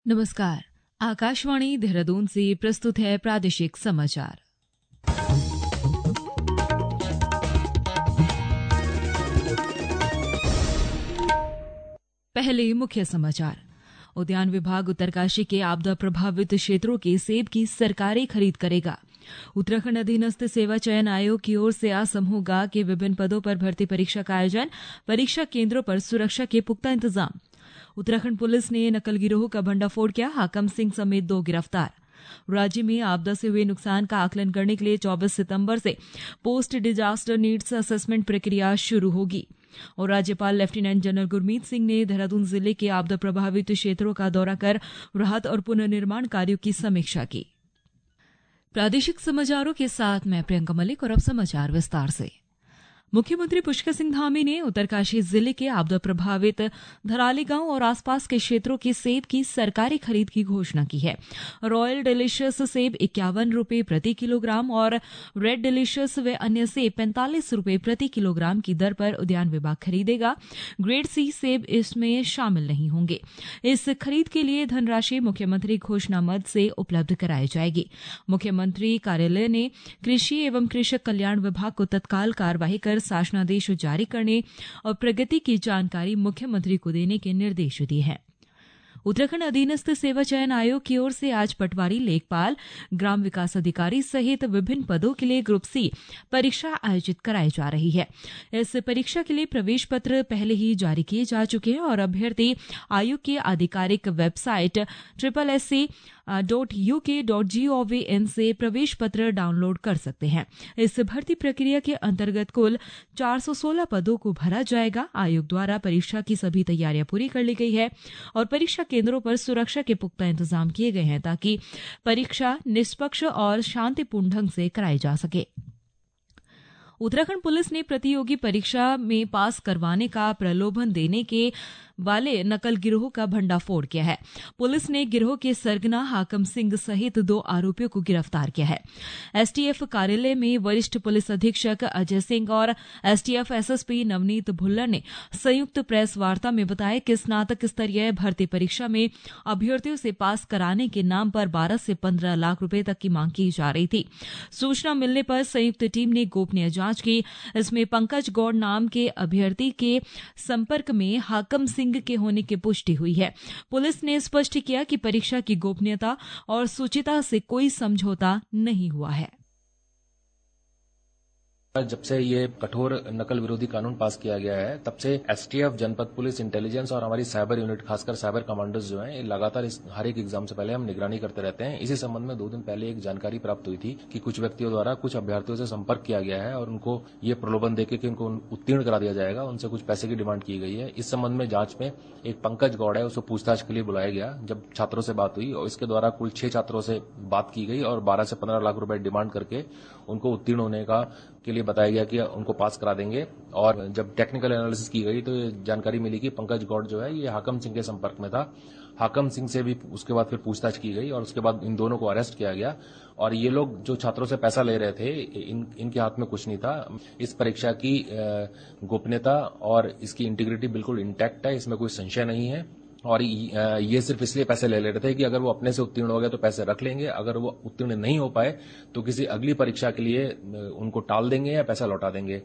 नमस्कार। आकाशवाणी देहरादून से प्रस्तुत है प्रादेशिक समाचार। पहले मुख्य समाचार। उद्यान विभाग उत्तरकाशी के आपदा प्रभावित क्षेत्रों के सेब की सरकारी खरीद करेगा। उत्तराखंड अधीनस्थ सेवा चयन आयोग की ओर से आज समूह गा के विभिन्न पदों पर भर्ती परीक्षा का आयोजन। परीक्षा केंद्रों पर सुरक्षा के पुख्ता इंतजाम। उत्तराखंड पुलिस ने नकल गिरोह का भंडाफोड़ किया। हाकम सिंह समेत 2 गिरफ्तार। राज्य में आपदा से हुए नुकसान का आकलन करने के लिए 24 सितंबर से पोस्ट डिजास्टर नीड्स असेसमेंट प्रक्रिया शुरू होगी। और राज्यपाल लेफ्टिनेंट जनरल गुरमीत सिंह ने देहरादून जिले के आपदा प्रभावित क्षेत्रों का दौरा कर राहत और पुनर्निर्माण कार्यों की समीक्षा की। प्रादेशिक समाचारों के साथ मैं प्रियंका मलिक और अब समाचार विस्तार से। मुख्यमंत्री पुष्कर सिंह धामी ने उत्तरकाशी जिले के आपदा प्रभावित धराली गांव और आसपास के क्षेत्रों के सेब की सरकारी खरीद की घोषणा की है। रॉयल डिलीशियस सेब 51 रुपये प्रति किलोग्राम और रेड डिलीशियस व अन्य सेब 45 रुपये प्रति किलोग्राम की दर पर उद्यान विभाग खरीदेगा। ग्रेड सी सेब इसमें शामिल नहीं होंगे। इस खरीद के लिए धनराशि मुख्यमंत्री घोषणा मद से उपलब्ध कराई जाएगी। मुख्यमंत्री कार्यालय ने कृषि एवं कृषक कल्याण विभाग को तत्काल कार्यवाही कर शासनादेश जारी करने और प्रगति की जानकारी मुख्यमंत्री को देने के निर्देश दिए हैं। उत्तराखंड अधीनस्थ सेवा चयन आयोग की ओर से आज पटवारी, लेखपाल, ग्राम विकास अधिकारी सहित विभिन्न पदों के लिए ग्रुप सी परीक्षा आयोजित कराई जा रही है। इस परीक्षा के लिए प्रवेश पत्र पहले ही जारी किए जा चुके हैं और अभ्यर्थी आयोग की आधिकारिक वेबसाइट ssc.uk.gov.in से प्रवेश पत्र डाउनलोड कर सकते हैं। इस भर्ती प्रक्रिया के अंतर्गत कुल 416 पदों को भरा जाएगा। आयोग द्वारा परीक्षा की सभी तैयारियां पूरी कर ली गई है और परीक्षा केंद्रों पर सुरक्षा के पुख्ता इंतजाम किए गए हैं ताकि परीक्षा निष्पक्ष और शांतिपूर्ण ढंग से कराई जा सके। उत्तराखंड पुलिस ने प्रतियोगी परीक्षा में पास करवाने का प्रलोभन देने के वाले नकल गिरोह का भंडाफोड़ किया है। पुलिस ने गिरोह के सरगना हाकम सिंह सहित 2 आरोपियों को गिरफ्तार किया है। एसटीएफ कार्यालय में वरिष्ठ पुलिस अधीक्षक अजय सिंह और एसटीएफ एसएसपी नवनीत भुल्लर ने संयुक्त प्रेस वार्ता में बताया कि स्नातक स्तरीय भर्ती परीक्षा में अभ्यर्थियों से पास कराने के नाम पर 12 से 15 लाख रुपए तक की मांग की जा रही थी। सूचना मिलने पर संयुक्त टीम ने गोपनीय जांच की। इसमें पंकज गौड़ नाम के अभ्यर्थी के संपर्क में हाकम सिंह के होने की पुष्टि हुई है। पुलिस ने स्पष्ट किया कि परीक्षा की गोपनीयता और शुचिता से कोई समझौता नहीं हुआ है। जब से ये कठोर नकल विरोधी कानून पास किया गया है तब से एसटीएफ, जनपद पुलिस, इंटेलिजेंस और हमारी साइबर यूनिट, खासकर साइबर कमांडर्स जो हैं, लगातार हर एक एग्जाम से पहले हम निगरानी करते रहते हैं। इसी संबंध में 2 दिन पहले एक जानकारी प्राप्त हुई थी कि कुछ व्यक्तियों द्वारा कुछ अभ्यर्थियों से संपर्क किया गया है और उनको ये प्रलोभन देकर कि उनको उत्तीर्ण करा दिया जाएगा, उनसे कुछ पैसे की डिमांड की गई है। इस संबंध में जांच में एक पंकज गौड़ है, उसको पूछताछ के लिए बुलाया गया। जब छात्रों से बात हुई और इसके द्वारा कुल 6 छात्रों से बात की गई और 12 से 15 लाख रुपए डिमांड करके उनको उत्तीर्ण होने के लिए बताया गया कि उनको पास करा देंगे। और जब टेक्निकल एनालिसिस की गई तो ये जानकारी मिली कि पंकज गौड़ जो है ये हाकम सिंह के संपर्क में था। हाकम सिंह से भी उसके बाद फिर पूछताछ की गई और उसके बाद इन दोनों को अरेस्ट किया गया। और ये लोग जो छात्रों से पैसा ले रहे थे, इनके हाथ में कुछ नहीं था। इस परीक्षा की गोपनीयता और इसकी इंटीग्रिटी बिल्कुल इंटैक्ट है, इसमें कोई संशय नहीं है। और ये सिर्फ इसलिए पैसे ले रहे थे कि अगर वो अपने से उत्तीर्ण हो गए तो पैसे रख लेंगे, अगर वो उत्तीर्ण नहीं हो पाए तो किसी अगली परीक्षा के लिए उनको टाल देंगे या पैसा लौटा देंगे।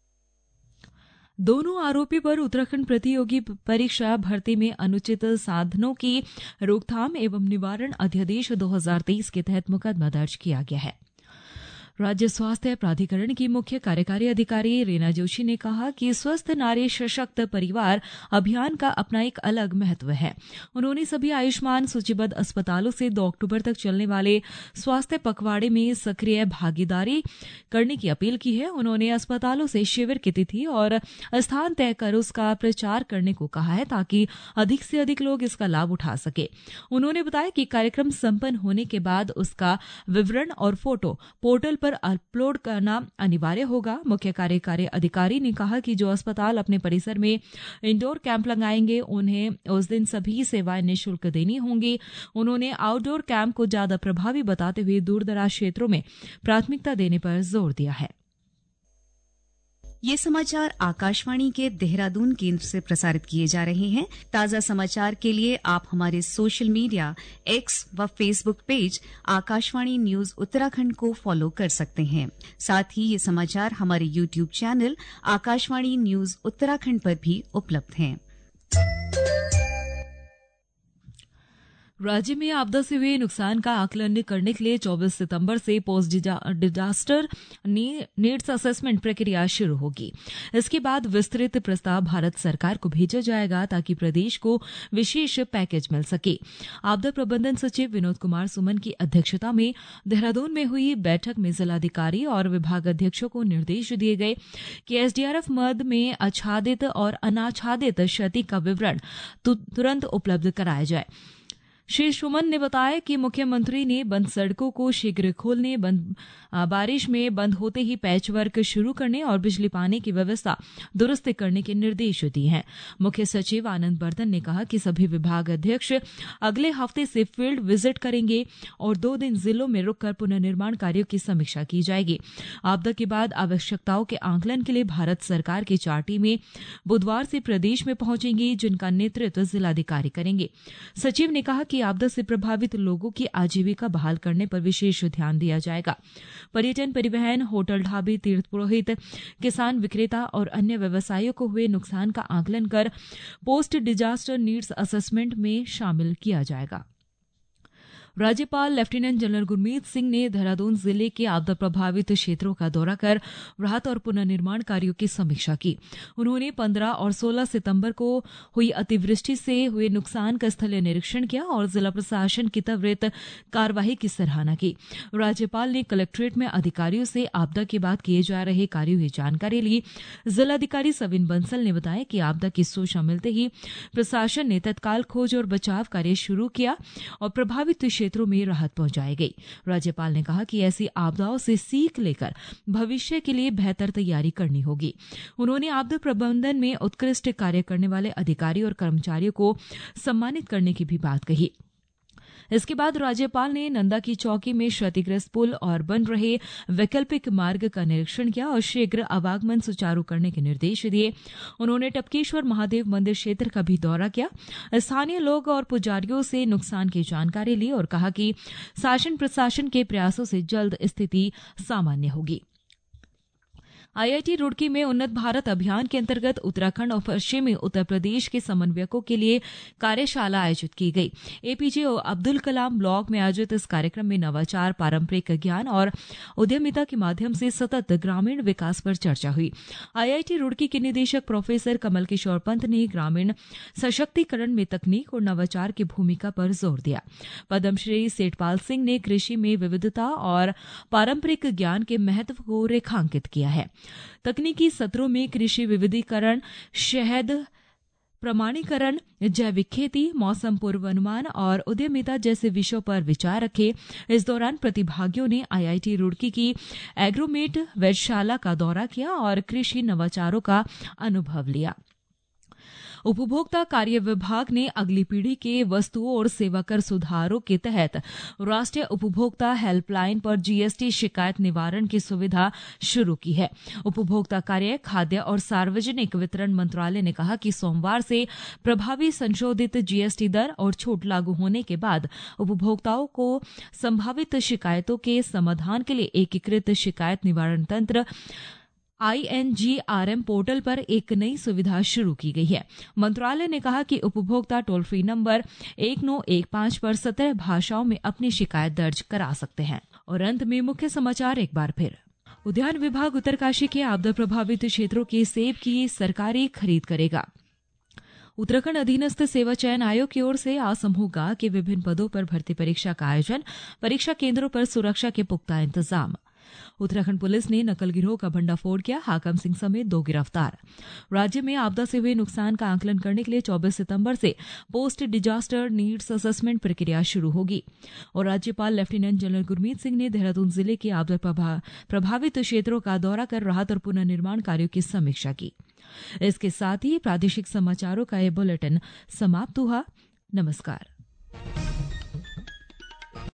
दोनों आरोपी पर उत्तराखंड प्रतियोगी परीक्षा भर्ती में अनुचित साधनों की रोकथाम एवं निवारण अध्यादेश 2023 के तहत मुकदमा दर्ज किया गया है। राज्य स्वास्थ्य प्राधिकरण की मुख्य कार्यकारी अधिकारी रीना जोशी ने कहा कि स्वस्थ नारी सशक्त परिवार अभियान का अपना एक अलग महत्व है। उन्होंने सभी आयुष्मान सूचीबद्ध अस्पतालों से 2 अक्टूबर तक चलने वाले स्वास्थ्य पखवाड़े में सक्रिय भागीदारी करने की अपील की है। उन्होंने अस्पतालों से शिविर की तिथि और स्थान तय कर उसका प्रचार करने को कहा है ताकि अधिक से अधिक लोग इसका लाभ उठा सके। उन्होंने बताया कि कार्यक्रम संपन्न होने के बाद उसका विवरण और फोटो पोर्टल पर अपलोड करना अनिवार्य होगा। मुख्य कार्यकारी अधिकारी ने कहा कि जो अस्पताल अपने परिसर में इंडोर कैंप लगाएंगे उन्हें उस दिन सभी सेवाएं निःशुल्क देनी होंगी। उन्होंने आउटडोर कैंप को ज्यादा प्रभावी बताते हुए दूरदराज क्षेत्रों में प्राथमिकता देने पर जोर दिया है। ये समाचार आकाशवाणी के देहरादून केंद्र से प्रसारित किए जा रहे हैं। ताजा समाचार के लिए आप हमारे सोशल मीडिया एक्स व Facebook page Akashvani news Uttarakhand को फॉलो कर सकते हैं। साथ ही ये समाचार हमारे YouTube channel Akashvani news Uttarakhand पर भी उपलब्ध हैं। राज्य में आपदा से हुए नुकसान का आकलन करने के लिए 24 सितंबर से पोस्ट डिजास्टर नीड्स असेसमेंट प्रक्रिया शुरू होगी। इसके बाद विस्तृत प्रस्ताव भारत सरकार को भेजा जाएगा ताकि प्रदेश को विशेष पैकेज मिल सके। आपदा प्रबंधन सचिव विनोद कुमार सुमन की अध्यक्षता में देहरादून में हुई बैठक में जिलाधिकारी और विभागाध्यक्षों को निर्देश दिए गए कि एसडीआरएफ मद में आच्छादित और अनाच्छादित क्षति का विवरण तुरंत उपलब्ध कराया जाए। श्री सुमन ने बताया कि मुख्यमंत्री ने बंद सड़कों को शीघ्र खोलने, बारिश में बंद होते ही पैच वर्क शुरू करने और बिजली पानी की व्यवस्था दुरुस्त करने के निर्देश दिए हैं। मुख्य सचिव आनंद बर्धन ने कहा कि सभी विभाग अध्यक्ष अगले हफ्ते से फील्ड विजिट करेंगे और 2 दिन जिलों में रुककर पुनर्निर्माण कार्यों की समीक्षा की जाएगी। आपदा के बाद आवश्यकताओं के आंकलन के लिए भारत सरकार की 4 टीमें बुधवार से प्रदेश में पहुंचेंगी, जिनका नेतृत्व जिलाधिकारी करेंगे। सचिव ने कहा कि आपदा से प्रभावित लोगों की आजीविका बहाल करने पर विशेष ध्यान दिया जाएगा। पर्यटन, परिवहन, होटल, ढाबे, तीर्थ पुरोहित, किसान, विक्रेता और अन्य व्यवसायियों को हुए नुकसान का आकलन कर पोस्ट डिजास्टर नीड्स असेसमेंट में शामिल किया जाएगा। राज्यपाल लेफ्टिनेंट जनरल गुरमीत सिंह ने देहरादून जिले के आपदा प्रभावित क्षेत्रों का दौरा कर राहत और पुनर्निर्माण कार्यों की समीक्षा की। उन्होंने 15 और 16 सितंबर को हुई अतिवृष्टि से हुए नुकसान का स्थलीय निरीक्षण किया और जिला प्रशासन की त्वरित कार्यवाही की सराहना की। राज्यपाल ने कलेक्ट्रेट में अधिकारियों से आपदा के बाद किए जा रहे कार्यों की जानकारी ली। जिलाधिकारी सविन बंसल ने बताया कि आपदा की सूचना मिलते ही प्रशासन ने तत्काल खोज और बचाव कार्य शुरू किया और प्रभावित क्षेत्रों में राहत पहुंचाई गई। राज्यपाल ने कहा कि ऐसी आपदाओं से सीख लेकर भविष्य के लिए बेहतर तैयारी करनी होगी। उन्होंने आपदा प्रबंधन में उत्कृष्ट कार्य करने वाले अधिकारियों और कर्मचारियों को सम्मानित करने की भी बात कही। इसके बाद राज्यपाल ने नंदा की चौकी में क्षतिग्रस्त पुल और बन रहे वैकल्पिक मार्ग का निरीक्षण किया और शीघ्र आवागमन सुचारू करने के निर्देश दिए। उन्होंने टपकेश्वर महादेव मंदिर क्षेत्र का भी दौरा किया, स्थानीय लोग और पुजारियों से नुकसान की जानकारी ली और कहा कि शासन प्रशासन के प्रयासों से जल्द स्थिति सामान्य होगी। आईआईटी रुड़की में उन्नत भारत अभियान के अंतर्गत उत्तराखंड और पश्चिमी उत्तर प्रदेश के समन्वयकों के लिए कार्यशाला आयोजित की गई। एपीजे अब्दुल कलाम ब्लॉक में आयोजित इस कार्यक्रम में नवाचार, पारंपरिक ज्ञान और उद्यमिता के माध्यम से सतत ग्रामीण विकास पर चर्चा हुई। आईआईटी रुड़की के निदेशक प्रोफेसर कमल किशोर पंत ने ग्रामीण सशक्तिकरण में तकनीक और नवाचार की भूमिका पर जोर दिया। पद्मश्री सेठपाल सिंह ने कृषि में विविधता और पारंपरिक ज्ञान के महत्व को रेखांकित किया है। तकनीकी सत्रों में कृषि विविधीकरण, शहद प्रमाणीकरण, जैविक खेती, मौसम पूर्वानुमान और उद्यमिता जैसे विषयों पर विचार रखे। इस दौरान प्रतिभागियों ने आईआईटी रुड़की की एग्रोमेट वेधशाला का दौरा किया और कृषि नवाचारों का अनुभव लिया। उपभोक्ता कार्य विभाग ने अगली पीढ़ी के वस्तुओं और सेवा कर सुधारों के तहत राष्ट्रीय उपभोक्ता हेल्पलाइन पर जीएसटी शिकायत निवारण की सुविधा शुरू की है। उपभोक्ता कार्य, खाद्य और सार्वजनिक वितरण मंत्रालय ने कहा कि सोमवार से प्रभावी संशोधित जीएसटी दर और छूट लागू होने के बाद उपभोक्ताओं को संभावित शिकायतों के समाधान के लिए एकीकृत शिकायत निवारण तंत्र INGRM पोर्टल पर एक नई सुविधा शुरू की गई है। मंत्रालय ने कहा कि उपभोक्ता टोल फ्री नंबर 1915 पर 17 भाषाओं में अपनी शिकायत दर्ज करा सकते हैं। और अंत में मुख्य समाचार एक बार फिर। उद्यान विभाग उत्तरकाशी के आपदा प्रभावित क्षेत्रों के सेब की सरकारी खरीद करेगा। उत्तराखंड अधीनस्थ सेवा चयन आयोग की ओर से आज समूह गा के विभिन्न पदों पर भर्ती परीक्षा का आयोजन, परीक्षा केंद्रों पर सुरक्षा के पुख्ता इंतजाम। उत्तराखंड पुलिस ने नकल गिरोह का भंडाफोड़ किया, हाकम सिंह समेत 2 गिरफ्तार। राज्य में आपदा से हुए नुकसान का आकलन करने के लिए 24 सितंबर से पोस्ट डिजास्टर नीड्स असेसमेंट प्रक्रिया शुरू होगी। और राज्यपाल लेफ्टिनेंट जनरल गुरमीत सिंह ने देहरादून जिले के आपदा प्रभावित क्षेत्रों का दौरा कर राहत और पुनर्निर्माण कार्यों की समीक्षा की। इसके साथ ही प्रादेशिक समाचारों का ये बुलेटिन समाप्त हुआ। नमस्कार।